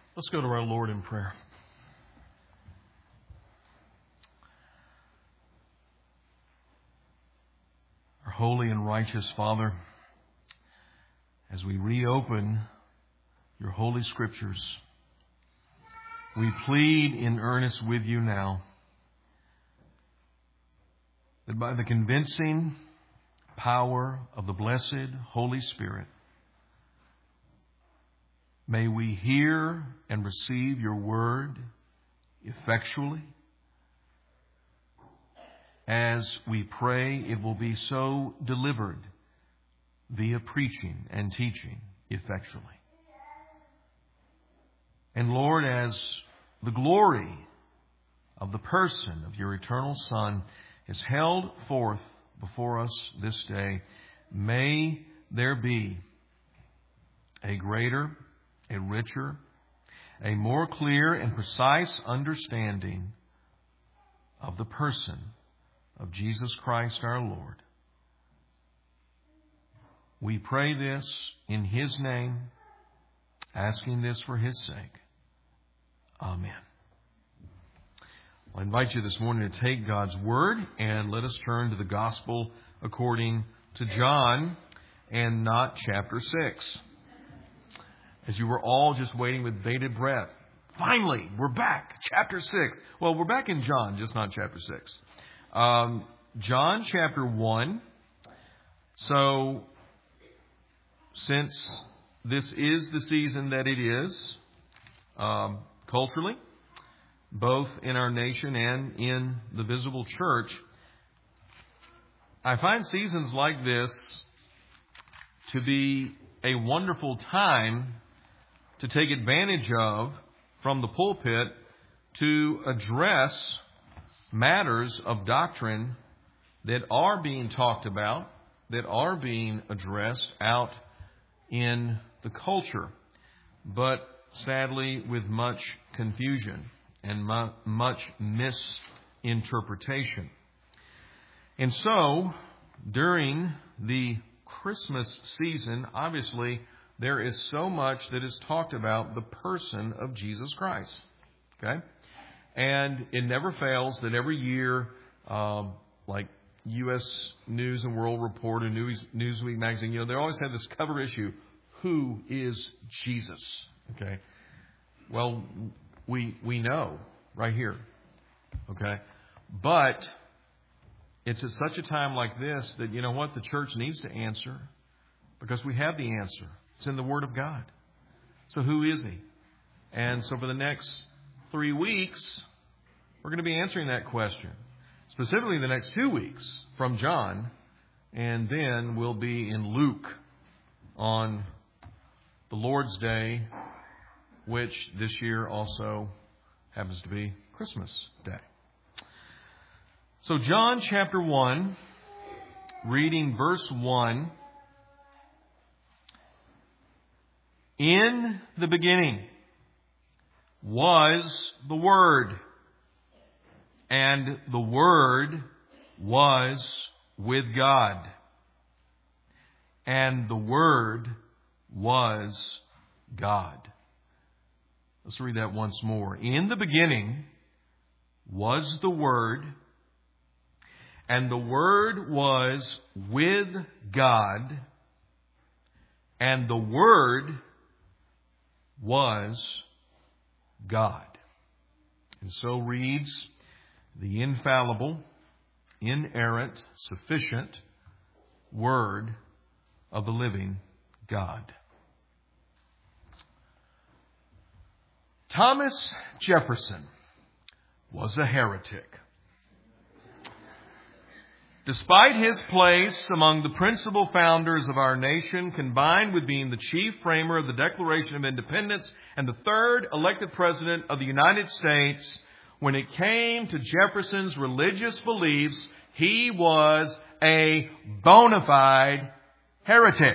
Let's go to our Lord in prayer. Our holy and righteous Father, as we reopen your holy scriptures, we plead in earnest with you now that by the convincing power of the blessed Holy Spirit, may we hear and receive your word effectually. As we pray, it will be so delivered via preaching and teaching effectually. And Lord, as the glory of the person of your eternal Son is held forth before us this day, may there be a greater, a richer, a more clear and precise understanding of the person of Jesus Christ our Lord. We pray this in His name, asking this for His sake. Amen. I invite you this morning to take God's Word and let us turn to the Gospel according to John and not chapter 6. As you were all just waiting with bated breath. Finally, we're back. Chapter 6. Well, we're back in John, just not chapter 6. John chapter 1. So, since this is the season that it is, culturally, both in our nation and in the visible church, I find seasons like this to be a wonderful time to take advantage of from the pulpit to address matters of doctrine that are being talked about, that are being addressed out in the culture, but sadly with much confusion and much misinterpretation. And so, during the Christmas season, obviously, there is so much that is talked about the person of Jesus Christ. Okay? And it never fails that every year, like U.S. News and World Report and Newsweek magazine, they always have this cover issue, who is Jesus? Okay? Well, we know right here. Okay? But it's at such a time like this that, you know what, the church needs to answer, because we have the answer. It's in the Word of God. So who is He? And so for the next 3 weeks, we're going to be answering that question. Specifically the next 2 weeks from John. And then we'll be in Luke on the Lord's Day, which this year also happens to be Christmas Day. So John chapter 1, reading verse 1. In the beginning was the Word, and the Word was with God, and the Word was God. Let's read that once more. In the beginning was the Word, and the Word was with God, and the Word was God. And so reads the infallible, inerrant, sufficient Word of the living God. Thomas Jefferson was a heretic. Despite his place among the principal founders of our nation, combined with being the chief framer of the Declaration of Independence and the third elected president of the United States, when it came to Jefferson's religious beliefs, he was a bona fide heretic.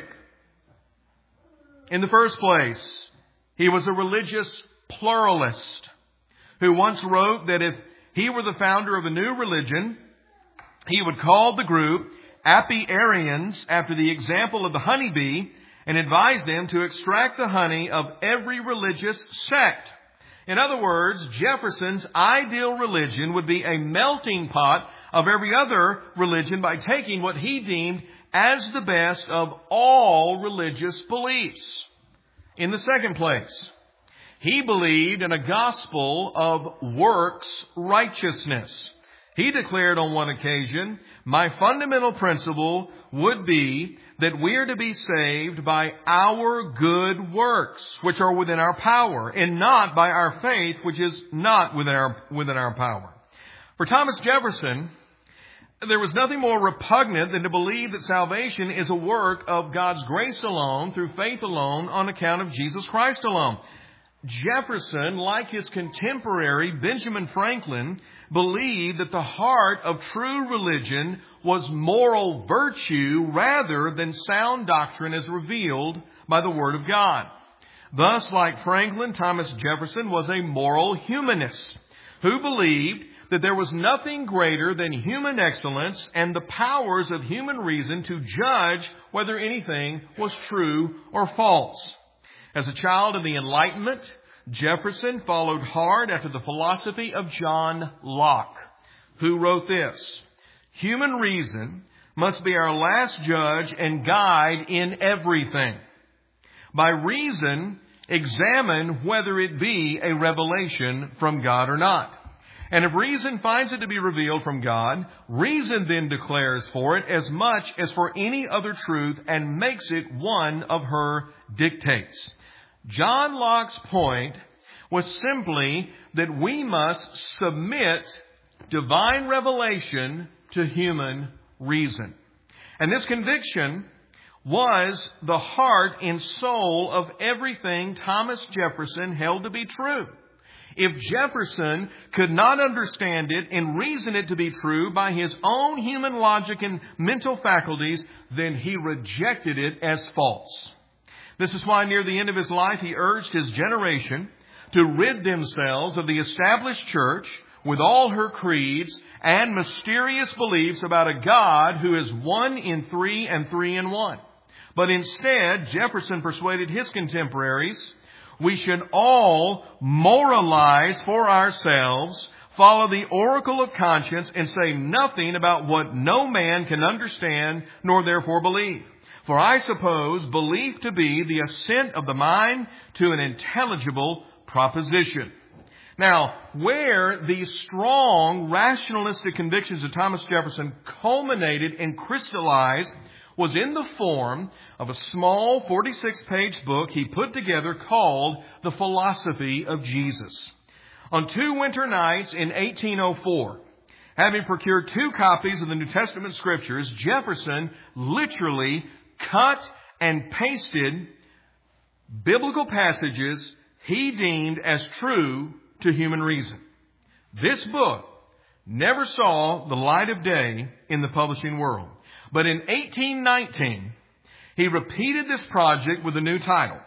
In the first place, he was a religious pluralist who once wrote that if he were the founder of a new religion, he would call the group Apiarians after the example of the honeybee, and advised them to extract the honey of every religious sect. In other words, Jefferson's ideal religion would be a melting pot of every other religion by taking what he deemed as the best of all religious beliefs. In the second place, he believed in a gospel of works righteousness. He declared on one occasion, "My fundamental principle would be that we are to be saved by our good works, which are within our power, and not by our faith, which is not within our power." For Thomas Jefferson, there was nothing more repugnant than to believe that salvation is a work of God's grace alone, through faith alone, on account of Jesus Christ alone. Jefferson, like his contemporary Benjamin Franklin, believed that the heart of true religion was moral virtue rather than sound doctrine as revealed by the Word of God. Thus, like Franklin, Thomas Jefferson was a moral humanist who believed that there was nothing greater than human excellence and the powers of human reason to judge whether anything was true or false. As a child of the Enlightenment, Jefferson followed hard after the philosophy of John Locke, who wrote this: "Human reason must be our last judge and guide in everything. By reason, examine whether it be a revelation from God or not. And if reason finds it to be revealed from God, reason then declares for it as much as for any other truth and makes it one of her dictates." John Locke's point was simply that we must submit divine revelation to human reason. And this conviction was the heart and soul of everything Thomas Jefferson held to be true. If Jefferson could not understand it and reason it to be true by his own human logic and mental faculties, then he rejected it as false. This is why near the end of his life he urged his generation to rid themselves of the established church with all her creeds and mysterious beliefs about a God who is one in three and three in one. But instead, Jefferson persuaded his contemporaries we should all moralize for ourselves, follow the oracle of conscience, and say nothing about what no man can understand nor therefore believe. For I suppose belief to be the assent of the mind to an intelligible proposition. Now, where these strong rationalistic convictions of Thomas Jefferson culminated and crystallized was in the form of a small 46-page book he put together called The Philosophy of Jesus. On 2 winter nights in 1804, having procured 2 copies of the New Testament Scriptures, Jefferson literally cut and pasted biblical passages he deemed as true to human reason. This book never saw the light of day in the publishing world. But in 1819, he repeated this project with a new title: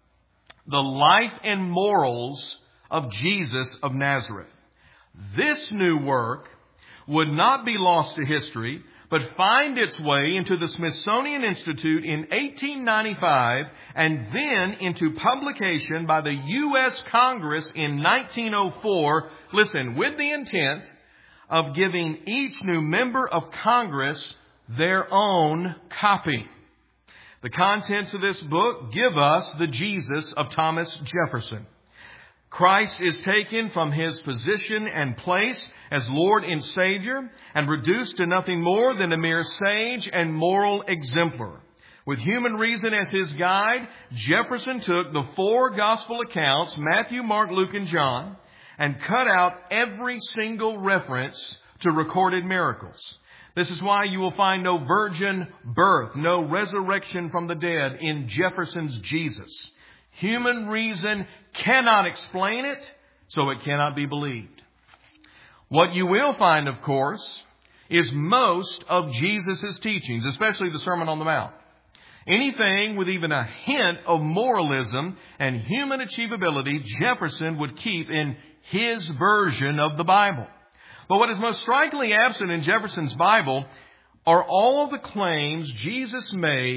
The Life and Morals of Jesus of Nazareth. This new work would not be lost to history, but find its way into the Smithsonian Institute in 1895 and then into publication by the U.S. Congress in 1904, listen, with the intent of giving each new member of Congress their own copy. The contents of this book give us the Jesus of Thomas Jefferson. Christ is taken from his position and place as Lord and Savior and reduced to nothing more than a mere sage and moral exemplar. With human reason as his guide, Jefferson took the 4 gospel accounts, Matthew, Mark, Luke, and John, and cut out every single reference to recorded miracles. This is why you will find no virgin birth, no resurrection from the dead in Jefferson's Jesus. Human reason cannot explain it, so it cannot be believed. What you will find, of course, is most of Jesus' teachings, especially the Sermon on the Mount. Anything with even a hint of moralism and human achievability, Jefferson would keep in his version of the Bible. But what is most strikingly absent in Jefferson's Bible are all the claims Jesus made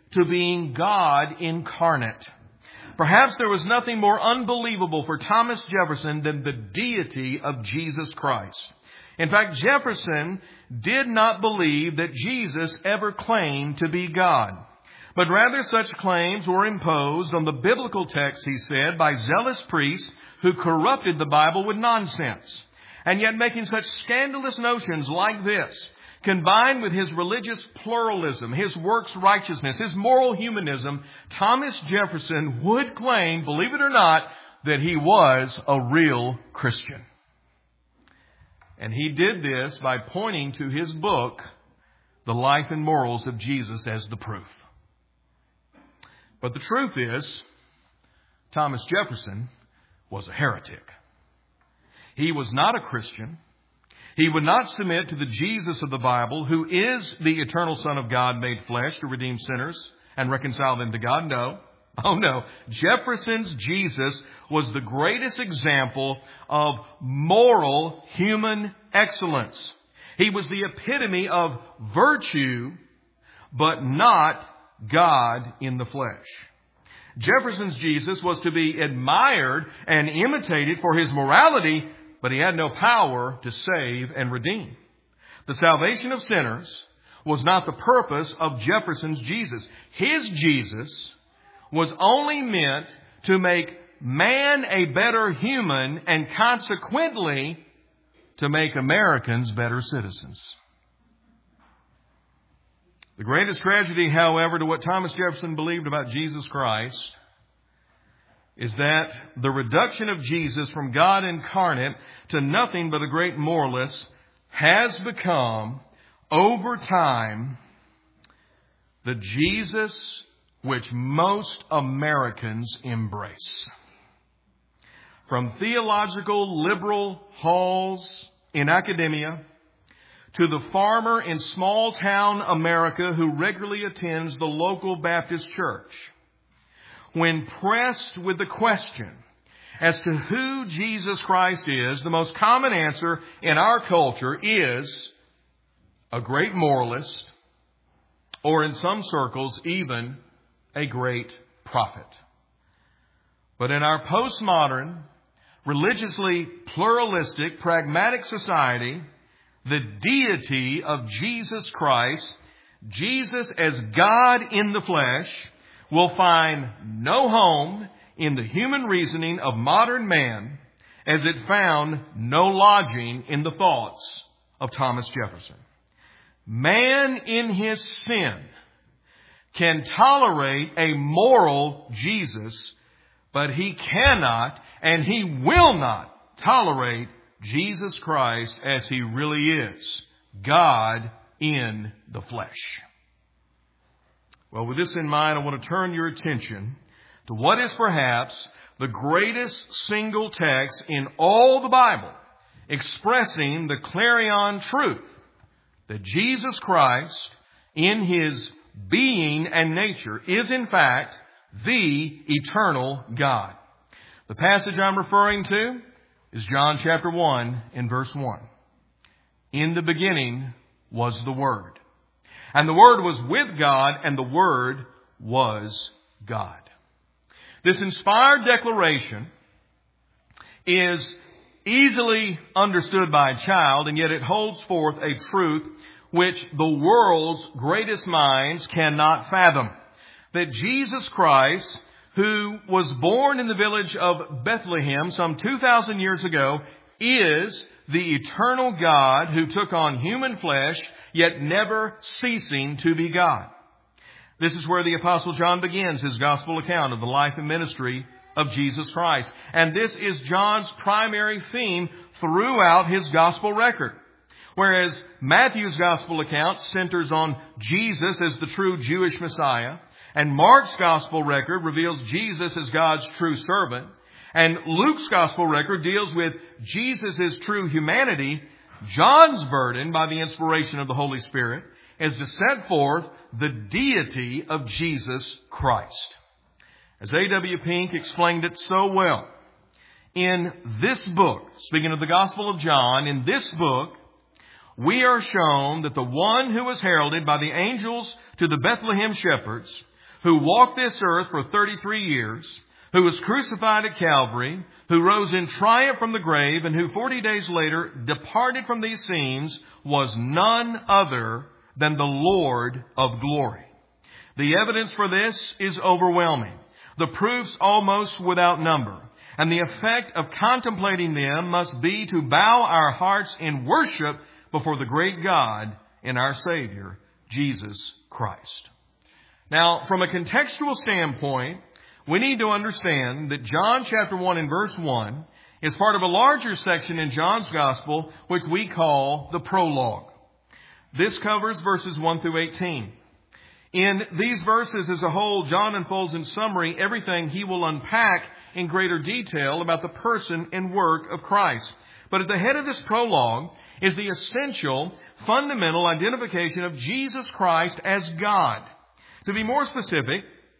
to being God incarnate. Perhaps there was nothing more unbelievable for Thomas Jefferson than the deity of Jesus Christ. In fact, Jefferson did not believe that Jesus ever claimed to be God, but rather such claims were imposed on the biblical text, he said, by zealous priests who corrupted the Bible with nonsense. And yet making such scandalous notions like this, combined with his religious pluralism, his works righteousness, his moral humanism, Thomas Jefferson would claim, believe it or not, that he was a real Christian. And he did this by pointing to his book, The Life and Morals of Jesus, as the proof. But the truth is, Thomas Jefferson was a heretic. He was not a Christian. He would not submit to the Jesus of the Bible, who is the eternal Son of God made flesh to redeem sinners and reconcile them to God. No. Oh no. Jefferson's Jesus was the greatest example of moral human excellence. He was the epitome of virtue, but not God in the flesh. Jefferson's Jesus was to be admired and imitated for his morality, but he had no power to save and redeem. The salvation of sinners was not the purpose of Jefferson's Jesus. His Jesus was only meant to make man a better human and consequently to make Americans better citizens. The greatest tragedy, however, to what Thomas Jefferson believed about Jesus Christ is that the reduction of Jesus from God incarnate to nothing but a great moralist has become, over time, the Jesus which most Americans embrace. From theological liberal halls in academia to the farmer in small town America who regularly attends the local Baptist church, when pressed with the question as to who Jesus Christ is, the most common answer in our culture is a great moralist, or in some circles, even a great prophet. But in our postmodern, religiously pluralistic, pragmatic society, the deity of Jesus Christ, Jesus as God in the flesh, will find no home in the human reasoning of modern man, as it found no lodging in the thoughts of Thomas Jefferson. Man in his sin can tolerate a moral Jesus, but he cannot and he will not tolerate Jesus Christ as he really is, God in the flesh. Well, with this in mind, I want to turn your attention to what is perhaps the greatest single text in all the Bible, expressing the clarion truth that Jesus Christ, in his being and nature, is in fact the eternal God. The passage I'm referring to is John chapter 1 and verse 1. In the beginning was the Word, and the Word was with God, and the Word was God. This inspired declaration is easily understood by a child, and yet it holds forth a truth which the world's greatest minds cannot fathom. That Jesus Christ, who was born in the village of Bethlehem some 2,000 years ago, is the eternal God who took on human flesh, yet never ceasing to be God. This is where the Apostle John begins his gospel account of the life and ministry of Jesus Christ. And this is John's primary theme throughout his gospel record. Whereas Matthew's gospel account centers on Jesus as the true Jewish Messiah, and Mark's gospel record reveals Jesus as God's true servant, and Luke's gospel record deals with Jesus' true humanity, John's burden, by the inspiration of the Holy Spirit, is to set forth the deity of Jesus Christ. As A.W. Pink explained it so well, in this book, speaking of the Gospel of John, in this book, we are shown that the one who was heralded by the angels to the Bethlehem shepherds who walked this earth for 33 years, who was crucified at Calvary, who rose in triumph from the grave, and who 40 days later departed from these scenes, was none other than the Lord of glory. The evidence for this is overwhelming. The proofs almost without number. And the effect of contemplating them must be to bow our hearts in worship before the great God and our Savior, Jesus Christ. Now, from a contextual standpoint, we need to understand that John chapter 1 and verse 1 is part of a larger section in John's Gospel, which we call the prologue. This covers verses 1 through 18. In these verses as a whole, John unfolds in summary everything he will unpack in greater detail about the person and work of Christ. But at the head of this prologue is the essential, fundamental identification of Jesus Christ as God. To be more specific,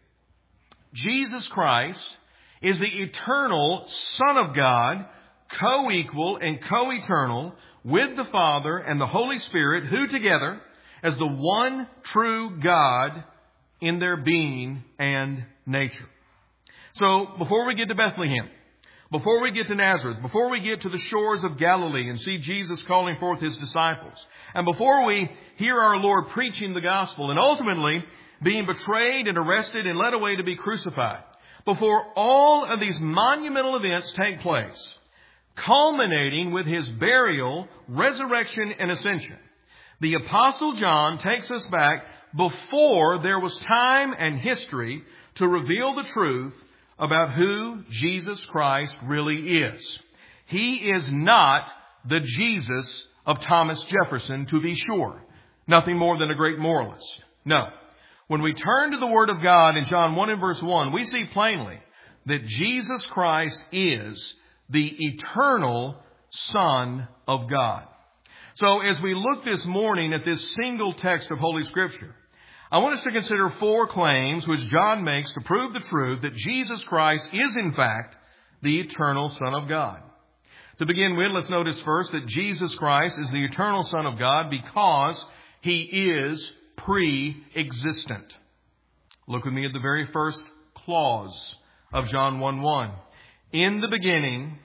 Jesus Christ is the eternal Son of God, co-equal and co-eternal with the Father and the Holy Spirit, who together, as the one true God in their being and nature. So, before we get to Bethlehem, before we get to Nazareth, before we get to the shores of Galilee and see Jesus calling forth His disciples, and before we hear our Lord preaching the gospel and ultimately being betrayed and arrested and led away to be crucified, before all of these monumental events take place, culminating with His burial, resurrection, and ascension, the Apostle John takes us back before there was time and history to reveal the truth about who Jesus Christ really is. He is not the Jesus of Thomas Jefferson, to be sure. Nothing more than a great moralist. No. When we turn to the Word of God in John 1 and verse 1, we see plainly that Jesus Christ is the eternal Son of God. So as we look this morning at this single text of Holy Scripture, I want us to consider 4 claims which John makes to prove the truth that Jesus Christ is in fact the eternal Son of God. To begin with, let's notice first that Jesus Christ is the eternal Son of God because He is pre-existent. Look with me at the very first clause of John 1:1. In the beginning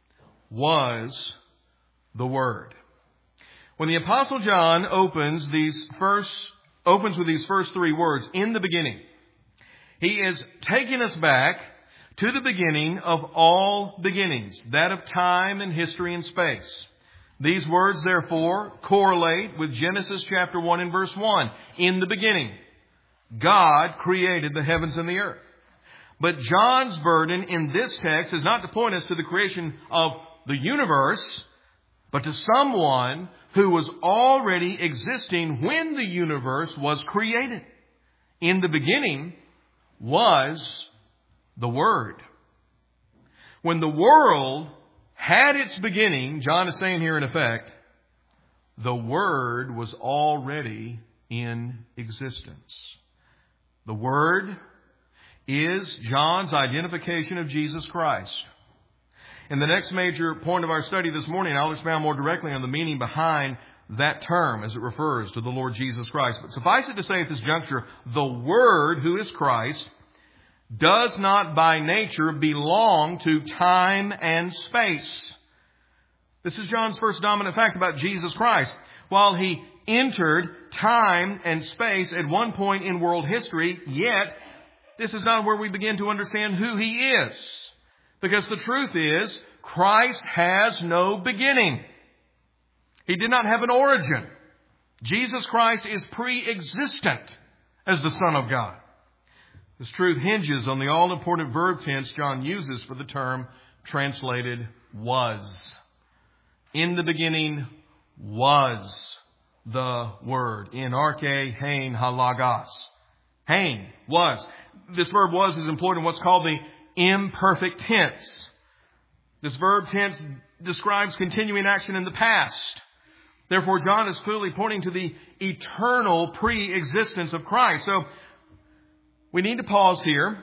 was the Word. When the Apostle John opens with these first 3 words, in the beginning, he is taking us back to the beginning of all beginnings, that of time and history and space. These words, therefore, correlate with Genesis chapter 1 and verse 1. In the beginning, God created the heavens and the earth. But John's burden in this text is not to point us to the creation of the universe, but to someone who was already existing when the universe was created. In the beginning was the Word. When the world had its beginning, John is saying here in effect, the Word was already in existence. The Word is John's identification of Jesus Christ. In the next major point of our study this morning, I'll expound more directly on the meaning behind that term as it refers to the Lord Jesus Christ. But suffice it to say at this juncture, the Word, who is Christ, does not by nature belong to time and space. This is John's first dominant fact about Jesus Christ. While He entered time and space at one point in world history, yet this is not where we begin to understand who He is. Because the truth is, Christ has no beginning. He did not have an origin. Jesus Christ is pre-existent as the Son of God. This truth hinges on the all-important verb tense John uses for the term translated was. In the beginning was the Word. In arche hein halagos. Hein was. This verb was is employed in what's called the imperfect tense. This verb tense describes continuing action in the past. Therefore, John is clearly pointing to the eternal pre-existence of Christ. So, we need to pause here,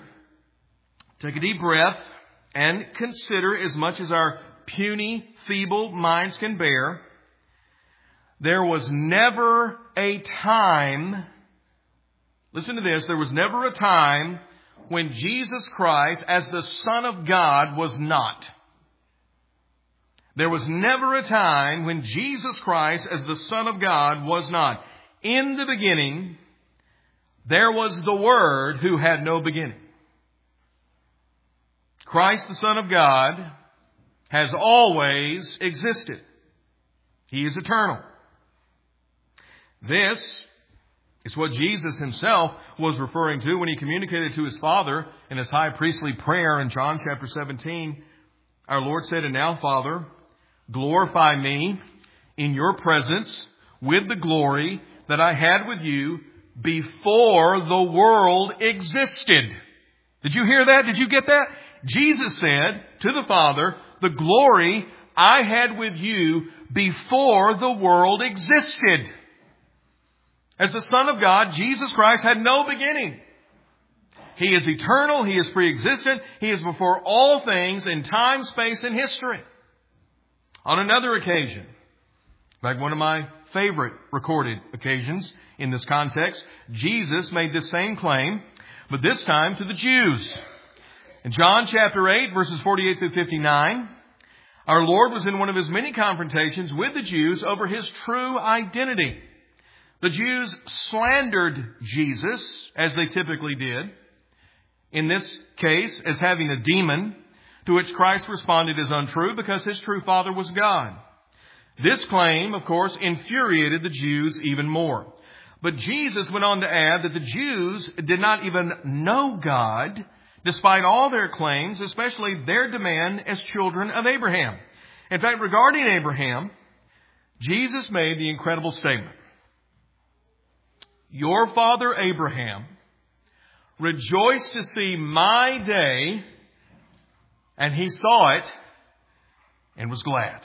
take a deep breath, and consider as much as our puny, feeble minds can bear. There was never a time Listen to this. There was never a time when Jesus Christ, as the Son of God, was not. There was never a time when Jesus Christ, as the Son of God, was not. In the beginning, there was the Word who had no beginning. Christ, the Son of God, has always existed. He is eternal. This is what Jesus himself was referring to when he communicated to his Father in his high priestly prayer in John chapter 17. Our Lord said, "And now, Father, glorify me in your presence with the glory that I had with you before the world existed." Did you hear that? Did you get that? Jesus said to the Father, "The glory I had with you before the world existed." As the Son of God, Jesus Christ had no beginning. He is eternal. He is pre-existent. He is before all things in time, space, and history. On another occasion, in fact, one of my favorite recorded occasions in this context, Jesus made this same claim, but this time to the Jews. In John chapter 8, verses 48 through 59, our Lord was in one of his many confrontations with the Jews over his true identity. The Jews slandered Jesus, as they typically did, in this case as having a demon, to which Christ responded as untrue because his true Father was God. This claim, of course, infuriated the Jews even more. But Jesus went on to add that the Jews did not even know God, despite all their claims, especially their demand as children of Abraham. In fact, regarding Abraham, Jesus made the incredible statement, "Your father Abraham rejoiced to see my day, and he saw it and was glad."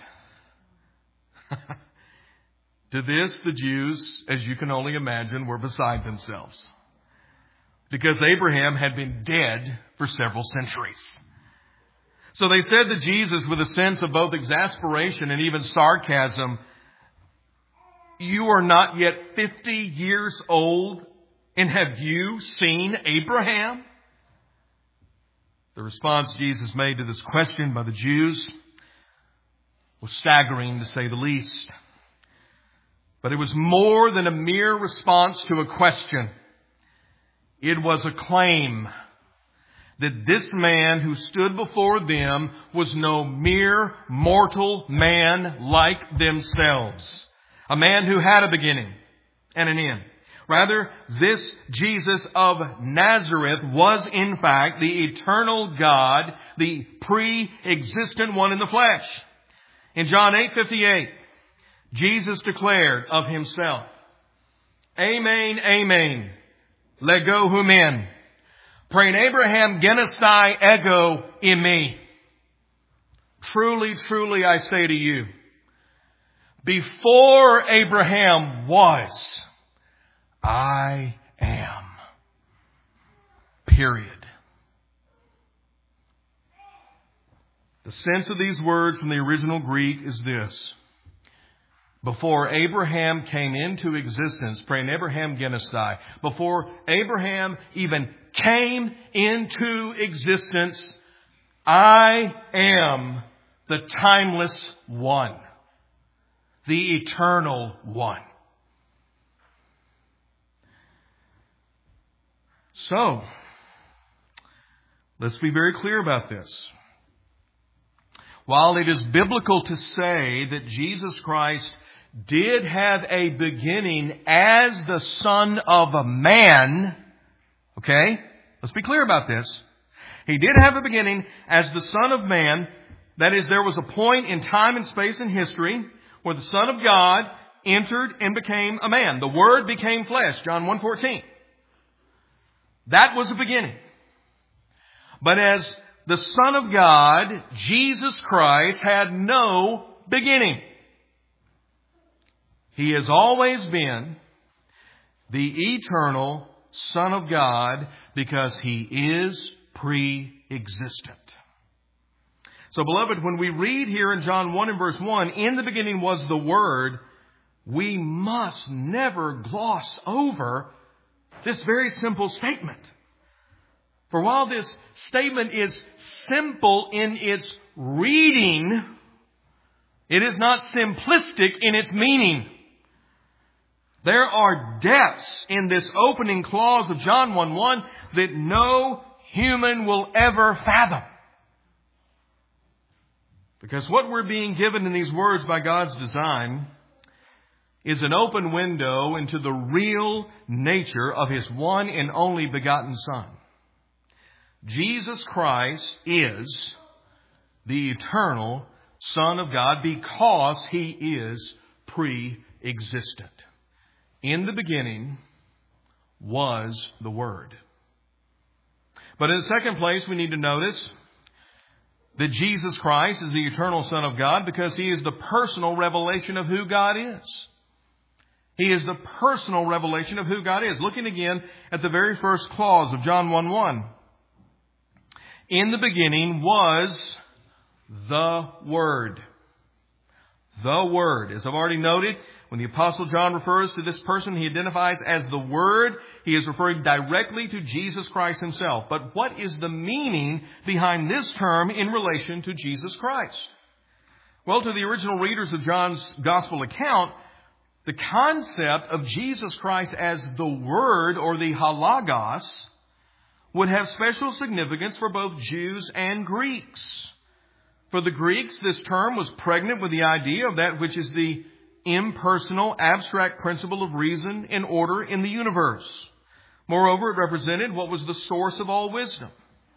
To this, the Jews, as you can only imagine, were beside themselves, because Abraham had been dead for several centuries. So they said to Jesus with a sense of both exasperation and even sarcasm, "You are not yet 50 years old, and have you seen Abraham?" The response Jesus made to this question by the Jews was staggering, to say the least. But it was more than a mere response to a question. It was a claim that this man who stood before them was no mere mortal man like themselves. A man who had a beginning and an end. Rather, this Jesus of Nazareth was in fact the eternal God, the pre-existent one in the flesh. In John 8:58, Jesus declared of himself, "Amen, amen, lego humen, prain Abraham genestai ego imi." Truly, truly, I say to you, before Abraham was, I am. Period. The sense of these words from the original Greek is this. Before Abraham came into existence, prain Abraham genestai, before Abraham even came into existence, I am the timeless one, the eternal one. So, let's be very clear about this. While it is biblical to say that Jesus Christ did have a beginning as the Son of a man, okay? Let's be clear about this. He did have a beginning as the Son of Man. That is, there was a point in time and space and history where the Son of God entered and became a man. The Word became flesh, John 1:14. That was the beginning. But as the Son of God, Jesus Christ had no beginning. He has always been the eternal Son of God because He is pre-existent. So, beloved, when we read here in John 1 and verse 1, "In the beginning was the Word," we must never gloss over this very simple statement. For while this statement is simple in its reading, it is not simplistic in its meaning. There are depths in this opening clause of John 1:1 that no human will ever fathom. Because what we're being given in these words by God's design is an open window into the real nature of His one and only begotten Son. Jesus Christ is the eternal Son of God because He is pre-existent. In the beginning was the Word. But in the second place, we need to notice that Jesus Christ is the eternal Son of God because He is the personal revelation of who God is. He is the personal revelation of who God is. Looking again at the very first clause of John 1:1. In the beginning was the Word. The Word. As I've already noted, when the Apostle John refers to this person he identifies as the Word, he is referring directly to Jesus Christ Himself. But what is the meaning behind this term in relation to Jesus Christ? Well, to the original readers of John's Gospel account, the concept of Jesus Christ as the Word or the halagos would have special significance for both Jews and Greeks. For the Greeks, this term was pregnant with the idea of that which is the impersonal, abstract principle of reason and order in the universe. Moreover, it represented what was the source of all wisdom.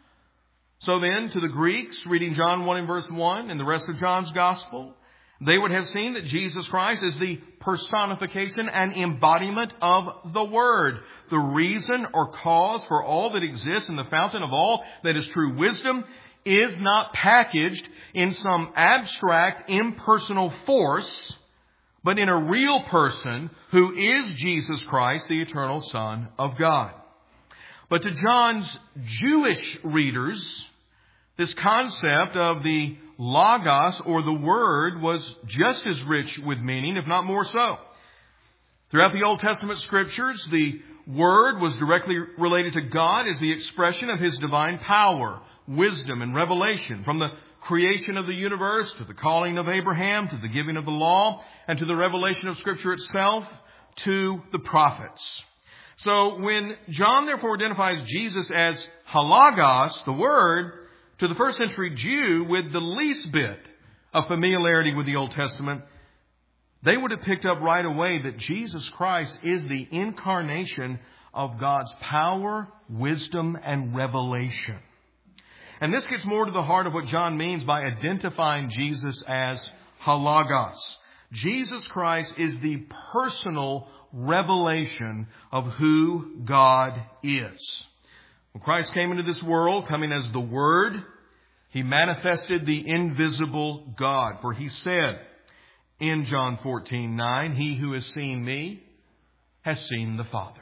So then, to the Greeks, reading John 1 and verse 1 and the rest of John's Gospel, they would have seen that Jesus Christ is the personification and embodiment of the Word, the reason or cause for all that exists in the fountain of all that is true wisdom, is not packaged in some abstract, impersonal force, but in a real person who is Jesus Christ, the eternal Son of God. But to John's Jewish readers, this concept of the Logos or the Word was just as rich with meaning, if not more so. Throughout the Old Testament Scriptures, the Word was directly related to God as the expression of His divine power, wisdom, and revelation. From the creation of the universe to the calling of Abraham, to the giving of the law, and to the revelation of Scripture itself, to the prophets. So when John therefore identifies Jesus as halagos, the Word, to the first century Jew with the least bit of familiarity with the Old Testament, they would have picked up right away that Jesus Christ is the incarnation of God's power, wisdom, and revelation. And this gets more to the heart of what John means by identifying Jesus as halagos. Jesus Christ is the personal revelation of who God is. When Christ came into this world, coming as the Word, He manifested the invisible God. For He said in John 14:9, He who has seen me has seen the Father.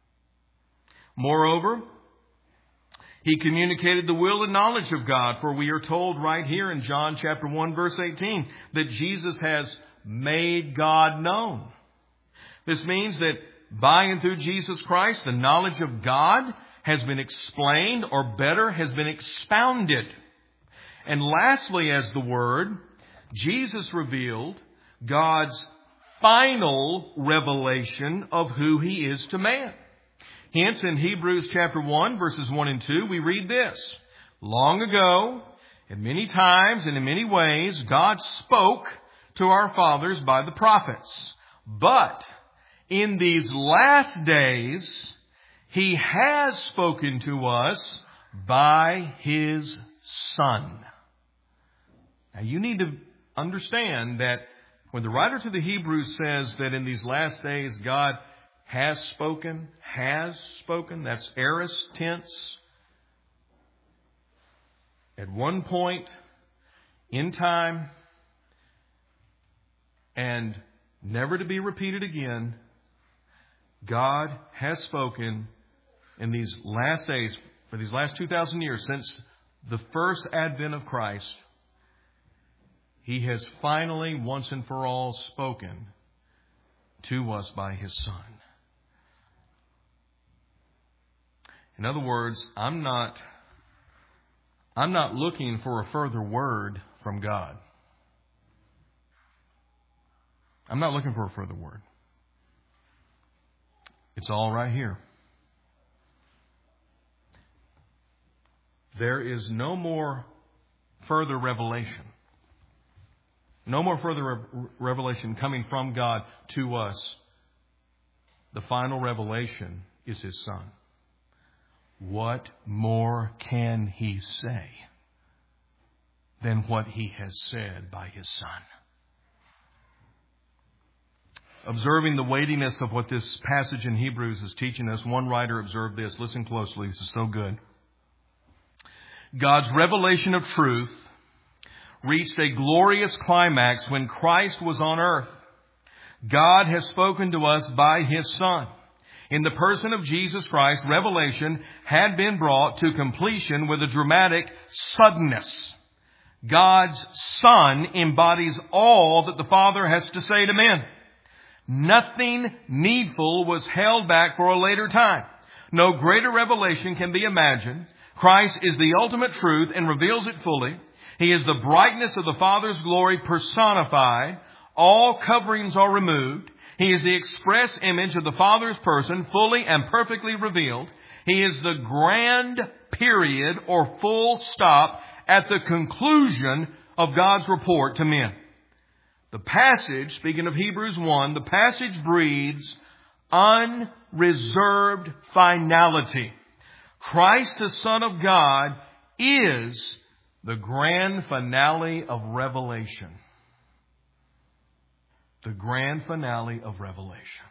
Moreover, He communicated the will and knowledge of God. For we are told right here in John chapter 1 verse 18 that Jesus has made God known. This means that by and through Jesus Christ, the knowledge of God has been explained, or better, has been expounded. And lastly, as the Word, Jesus revealed God's final revelation of who He is to man. Hence, in Hebrews chapter 1, verses 1 and 2, we read this. Long ago, and many times and in many ways, God spoke to our fathers by the prophets. But in these last days, He has spoken to us by His Son. Now, you need to understand that when the writer to the Hebrews says that in these last days God has spoken, that's aorist tense. At one point in time and never to be repeated again, God has spoken in these last days, for these last 2,000 years, since the first advent of Christ. He has finally, once and for all, spoken to us by His Son. In other words, I'm not looking for a further word from God. I'm not looking for a further word. It's all right here. There is no more further revelation. No more further revelation coming from God to us. The final revelation is His Son. What more can He say than what He has said by His Son? Observing the weightiness of what this passage in Hebrews is teaching us, one writer observed this. Listen closely. This is so good. God's revelation of truth reached a glorious climax when Christ was on earth. God has spoken to us by His Son. In the person of Jesus Christ, revelation had been brought to completion with a dramatic suddenness. God's Son embodies all that the Father has to say to men. Nothing needful was held back for a later time. No greater revelation can be imagined. Christ is the ultimate truth and reveals it fully. He is the brightness of the Father's glory personified. All coverings are removed. He is the express image of the Father's person, fully and perfectly revealed. He is the grand period or full stop at the conclusion of God's report to men. The passage, speaking of Hebrews 1, the passage breathes unreserved finality. Christ, the Son of God, is the grand finale of Revelation. The grand finale of Revelation.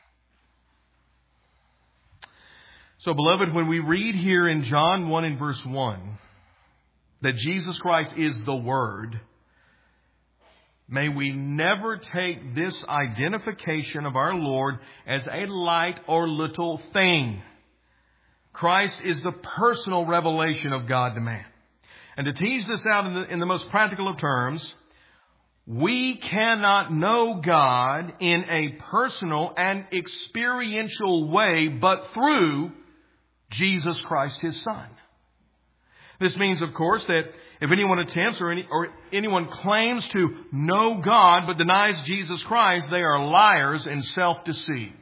So, beloved, when we read here in John 1 and verse 1 that Jesus Christ is the Word, may we never take this identification of our Lord as a light or little thing. Christ is the personal revelation of God to man. And to tease this out in the most practical of terms, we cannot know God in a personal and experiential way but through Jesus Christ, His Son. This means, of course, that if anyone attempts or anyone claims to know God but denies Jesus Christ, they are liars and self-deceived.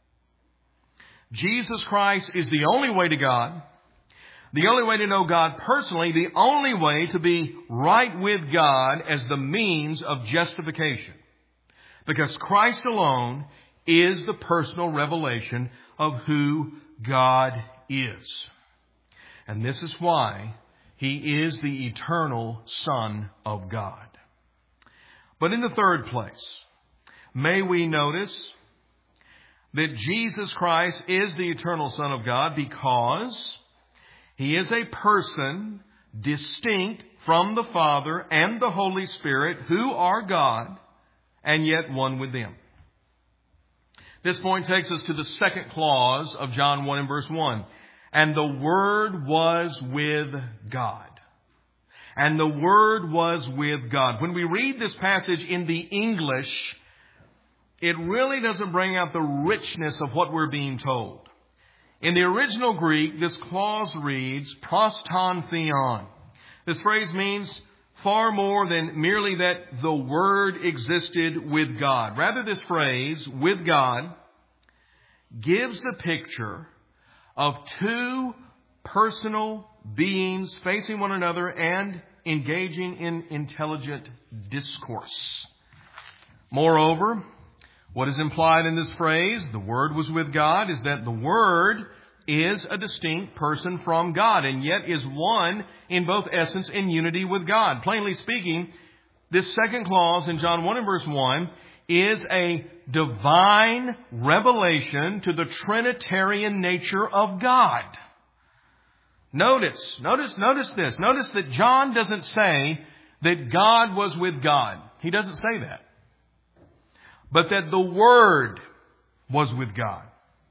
Jesus Christ is the only way to God, the only way to know God personally, the only way to be right with God as the means of justification. Because Christ alone is the personal revelation of who God is. And this is why He is the eternal Son of God. But in the third place, may we notice that Jesus Christ is the eternal Son of God because He is a person distinct from the Father and the Holy Spirit, who are God and yet one with them. This point takes us to the second clause of John 1 and verse 1. And the Word was with God. And the Word was with God. When we read this passage in the English, it really doesn't bring out the richness of what we're being told. In the original Greek, this clause reads, proston theon. This phrase means far more than merely that the Word existed with God. Rather, this phrase, with God, gives the picture of two personal beings facing one another and engaging in intelligent discourse. Moreover, what is implied in this phrase, the Word was with God, is that the Word is a distinct person from God and yet is one in both essence and unity with God. Plainly speaking, this second clause in John 1 and verse 1 is a divine revelation to the Trinitarian nature of God. Notice this. Notice that John doesn't say that God was with God. He doesn't say that. But that the Word was with God.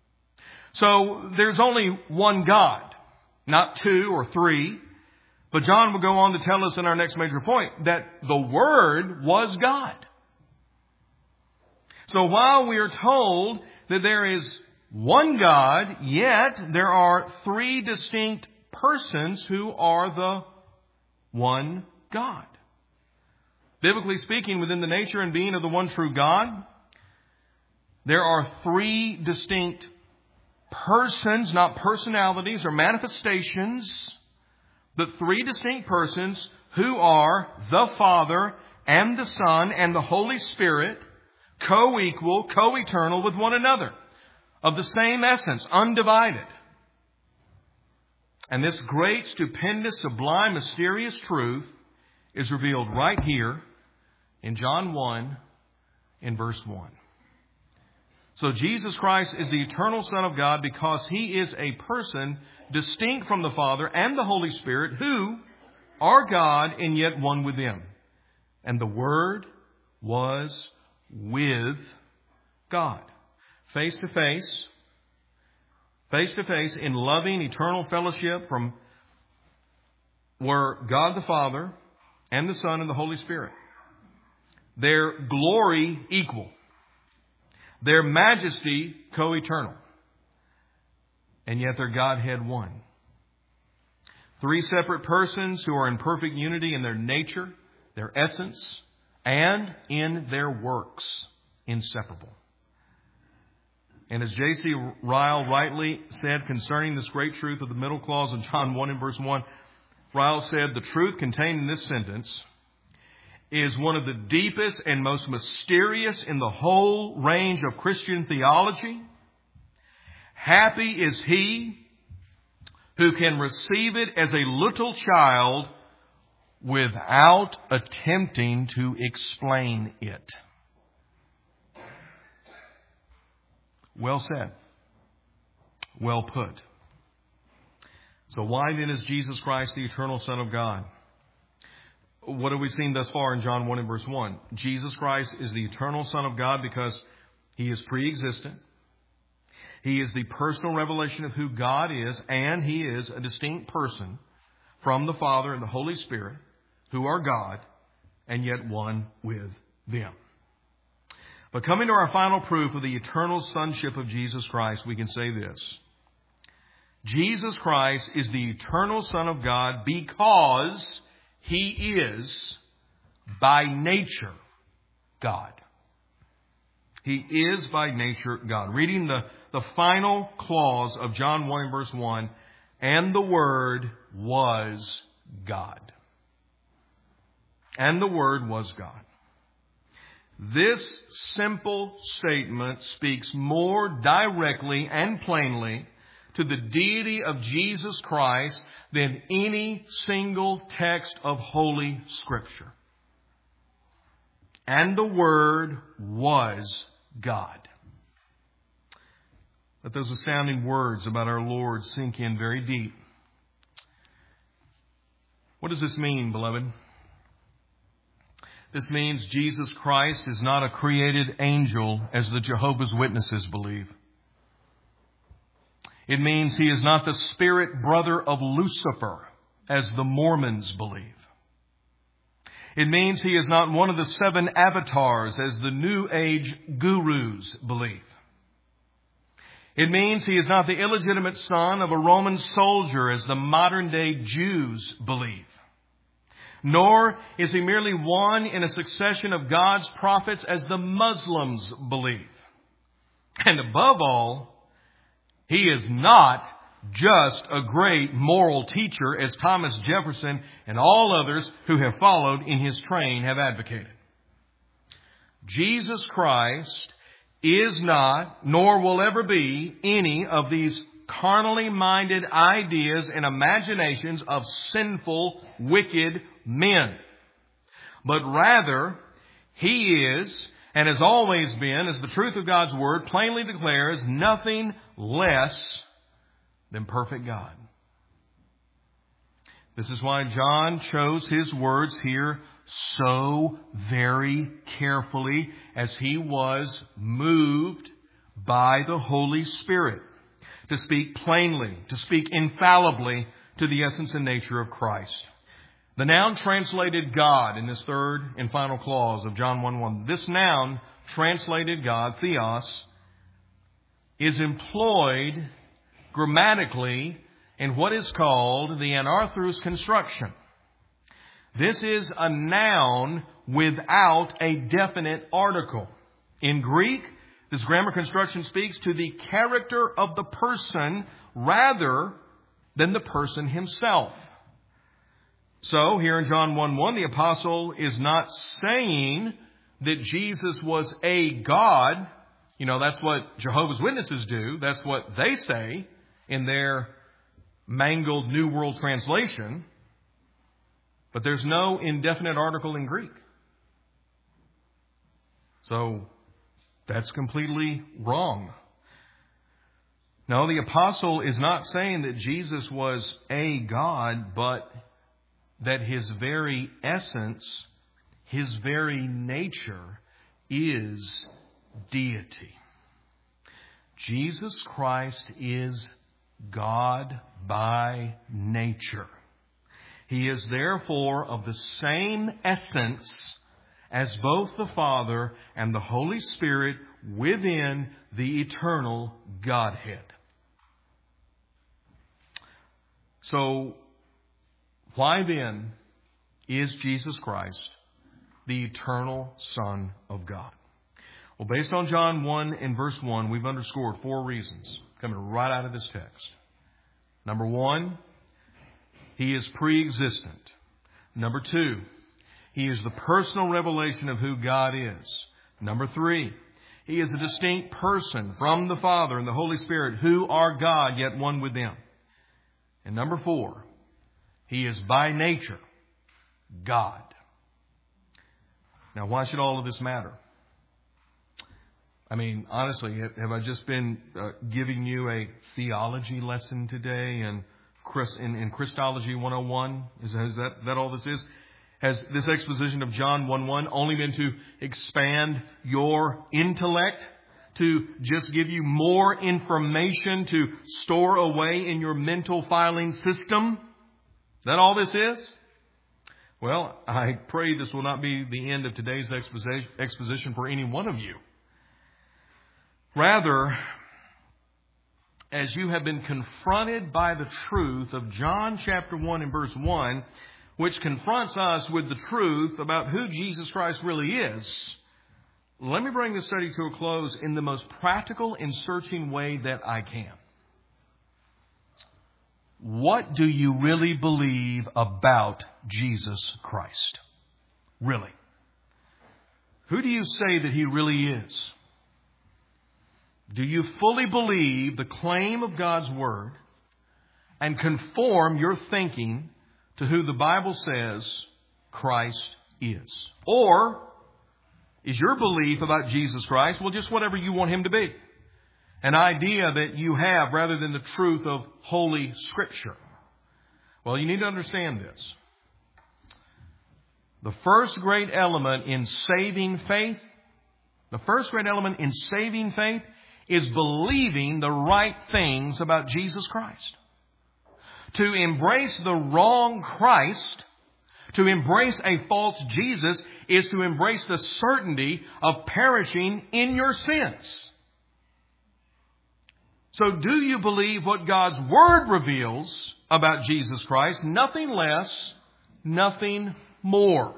So there's only one God, not two or three. But John will go on to tell us in our next major point that the Word was God. So while we are told that there is one God, yet there are three distinct persons who are the one God. Biblically speaking, within the nature and being of the one true God, there are three distinct persons, not personalities or manifestations, but three distinct persons who are the Father and the Son and the Holy Spirit, co-equal, co-eternal with one another, of the same essence, undivided. And this great, stupendous, sublime, mysterious truth is revealed right here in John 1 in verse 1. So Jesus Christ is the eternal Son of God because He is a person distinct from the Father and the Holy Spirit, who are God and yet one with them. And the Word was with God. Face to face in loving, eternal fellowship from were God the Father and the Son and the Holy Spirit. Their glory equal. Their majesty co-eternal. And yet their Godhead one. Three separate persons who are in perfect unity in their nature, their essence, and in their works. Inseparable. And as J.C. Ryle rightly said concerning this great truth of the middle clause of John 1 and verse 1, Ryle said, the truth contained in this sentence is one of the deepest and most mysterious in the whole range of Christian theology. Happy is he who can receive it as a little child without attempting to explain it. Well said. Well put. So why then is Jesus Christ the eternal Son of God? What have we seen thus far in John 1 and verse 1? Jesus Christ is the eternal Son of God because He is pre-existent. He is the personal revelation of who God is, and He is a distinct person from the Father and the Holy Spirit, who are God, and yet one with them. But coming to our final proof of the eternal sonship of Jesus Christ, we can say this. Jesus Christ is the eternal Son of God because He is, by nature, God. He is, by nature, God. Reading the final clause of John 1 and verse 1, and the Word was God. And the Word was God. This simple statement speaks more directly and plainly to the deity of Jesus Christ than any single text of Holy Scripture. And the Word was God. Let those astounding words about our Lord sink in very deep. What does this mean, beloved? This means Jesus Christ is not a created angel as the Jehovah's Witnesses believe. It means He is not the spirit brother of Lucifer as the Mormons believe. It means He is not one of the 7 avatars as the New Age gurus believe. It means He is not the illegitimate son of a Roman soldier as the modern day Jews believe. Nor is He merely one in a succession of God's prophets as the Muslims believe. And above all, He is not just a great moral teacher as Thomas Jefferson and all others who have followed in His train have advocated. Jesus Christ is not, nor will ever be, any of these carnally minded ideas and imaginations of sinful, wicked men. But rather, He is, and has always been, as the truth of God's Word plainly declares, nothing less than perfect God. This is why John chose his words here so very carefully, as he was moved by the Holy Spirit to speak plainly, to speak infallibly to the essence and nature of Christ. The noun translated God in this third and final clause of John 1:1. This noun translated God, theos, is employed grammatically in what is called the anarthrous construction. This is a noun without a definite article. In Greek, this grammar construction speaks to the character of the person rather than the person himself. So, here in John 1:1, the apostle is not saying that Jesus was a God. You know, that's what Jehovah's Witnesses do. That's what they say in their mangled New World Translation. But there's no indefinite article in Greek. So, that's completely wrong. No, the apostle is not saying that Jesus was a God, but that His very essence, His very nature is deity. Jesus Christ is God by nature. He is therefore of the same essence as both the Father and the Holy Spirit within the eternal Godhead. So, why then is Jesus Christ the eternal Son of God? Well, based on John 1 and verse 1, we've underscored 4 reasons coming right out of this text. Number 1, He is pre-existent. Number 2, He is the personal revelation of who God is. Number 3, He is a distinct person from the Father and the Holy Spirit who are God, yet one with them. And number 4, He is by nature God. Now, why should all of this matter? I mean, honestly, have I just been giving you a theology lesson today in Christology 101? Is that all this is? Has this exposition of John 1:1 only been to expand your intellect, to just give you more information to store away in your mental filing system? Is that all this is? Well, I pray this will not be the end of today's exposition for any one of you. Rather, as you have been confronted by the truth of John chapter 1 and verse 1, which confronts us with the truth about who Jesus Christ really is, let me bring this study to a close in the most practical and searching way that I can. What do you really believe about Jesus Christ? Really? Who do you say that He really is? Do you fully believe the claim of God's Word and conform your thinking to who the Bible says Christ is? Or is your belief about Jesus Christ, well, just whatever you want Him to be? An idea that you have rather than the truth of Holy Scripture? Well, you need to understand this. The first great element in saving faith is believing the right things about Jesus Christ. To embrace the wrong Christ, to embrace a false Jesus, is to embrace the certainty of perishing in your sins. So do you believe what God's Word reveals about Jesus Christ? Nothing less, nothing more.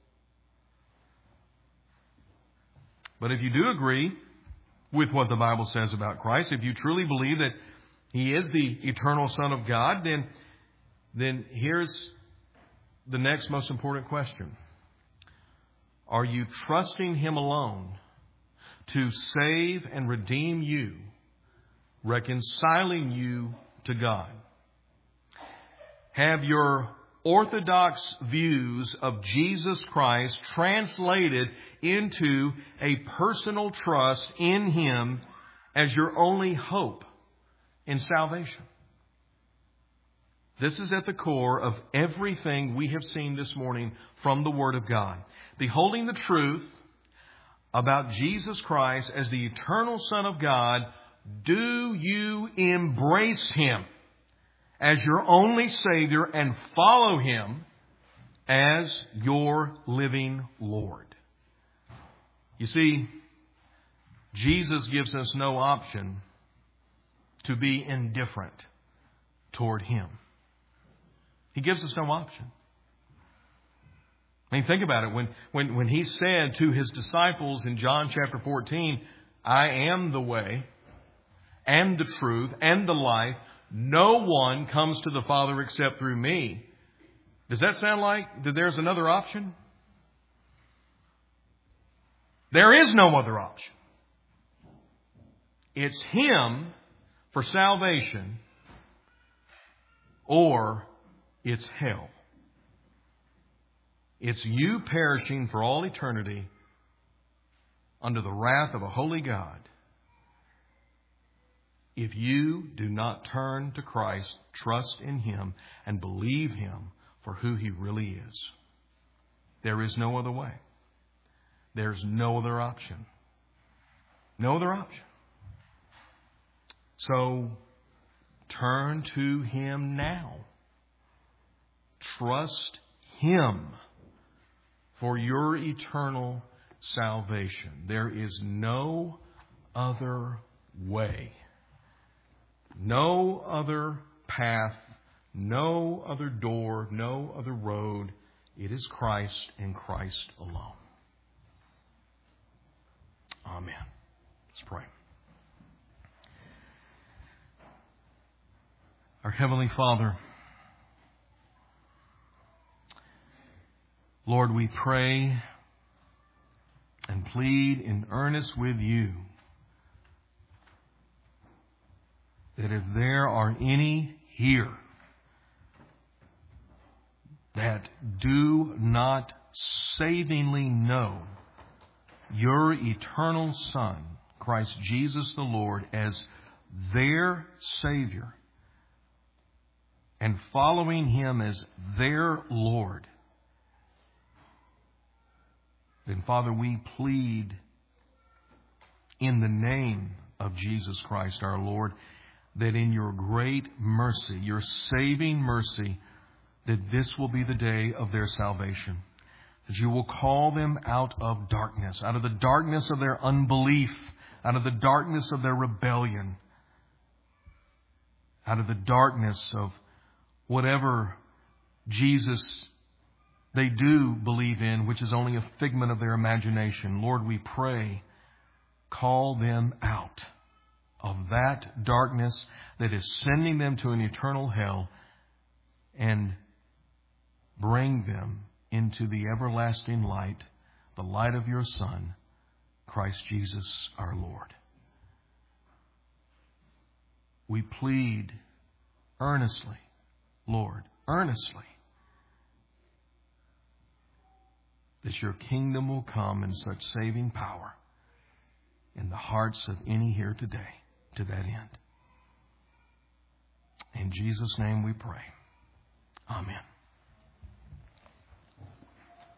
But if you do agree with what the Bible says about Christ, if you truly believe that He is the eternal Son of God, then here's the next most important question. Are you trusting Him alone to save and redeem you, reconciling you to God? Have your orthodox views of Jesus Christ translated into a personal trust in Him as your only hope in salvation? This is at the core of everything we have seen this morning from the Word of God. Beholding the truth about Jesus Christ as the eternal Son of God, do you embrace Him as your only Savior and follow Him as your living Lord? You see, Jesus gives us no option to be indifferent toward Him. He gives us no option. I mean, think about it. When He said to His disciples in John chapter 14, I am the way and the truth and the life. No one comes to the Father except through me. Does that sound like that there's another option? There is no other option. It's Him for salvation, or it's hell. It's you perishing for all eternity under the wrath of a holy God if you do not turn to Christ, trust in Him, and believe Him for who He really is. There is no other way. There's no other option. No other option. So, turn to Him now. Trust Him for your eternal salvation. There is no other way. No other path. No other door. No other road. It is Christ and Christ alone. Amen. Let's pray. Our Heavenly Father, Lord, we pray and plead in earnest with You that if there are any here that do not savingly know Your eternal Son, Christ Jesus the Lord, as their Savior, and following Him as their Lord, then, Father, we plead in the name of Jesus Christ our Lord that in Your great mercy, Your saving mercy, that this will be the day of their salvation. That You will call them out of darkness, out of the darkness of their unbelief, out of the darkness of their rebellion, out of the darkness of whatever Jesus they do believe in, which is only a figment of their imagination. Lord, we pray, call them out of that darkness that is sending them to an eternal hell, and bring them into the everlasting light, the light of Your Son, Christ Jesus our Lord. We plead earnestly, Lord, earnestly, that Your kingdom will come in such saving power in the hearts of any here today to that end. In Jesus' name we pray. Amen.